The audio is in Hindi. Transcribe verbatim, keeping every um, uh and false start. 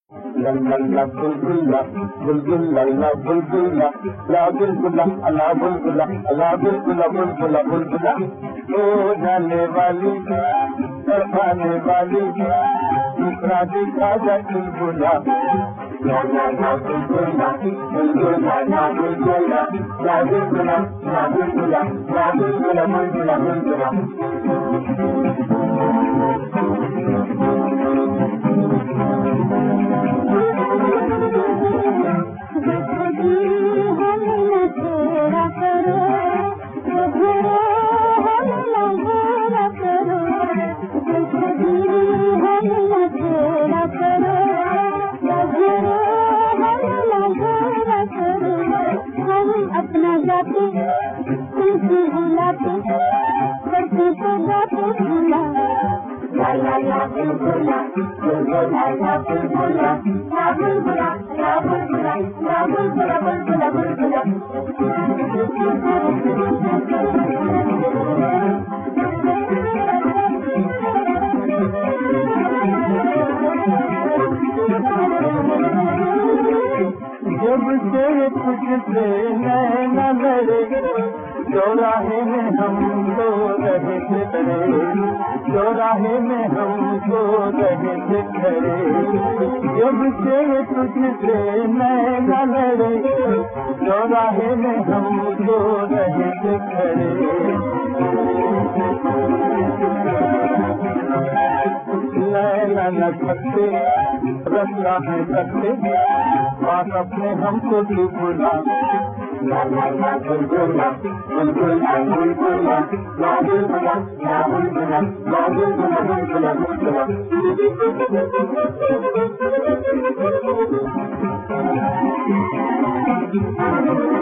La la la bulbula, bulbula la bulbula, la bulbula, la bulbula, la bulbula, bulbula bulbula, ओ जाने वाली और पाने वाली दूसरा दिखा जा बुलबुला। La la la bulbula, bulbula la bulbula, la bulbula, la bulbula, la bulbula, bulbula bulbula। अपना जाते तुमसे बुलाते करते तो जाते भूला। ला ला ला बुलबुला, बुलबुला ला बुलबुला, ला बुलबुला, ला बुलबुला, ला बुलबुला, बुलबुला बुलबुला। जब से तुझसे नैना लड़े चौराहे में हम तो रहे थे खड़े, चौराहे में हम तो रहे थे खड़े। जब से तुझसे नैना लड़े चौराहे में हम तो रहे थे खड़े। नैना न सकते रखना है सकते बात अपने हमको तू भूला। La la la bulbula, bulbula bulbula, la bulbula, la bulbula, la bulbula, bulbula bulbula।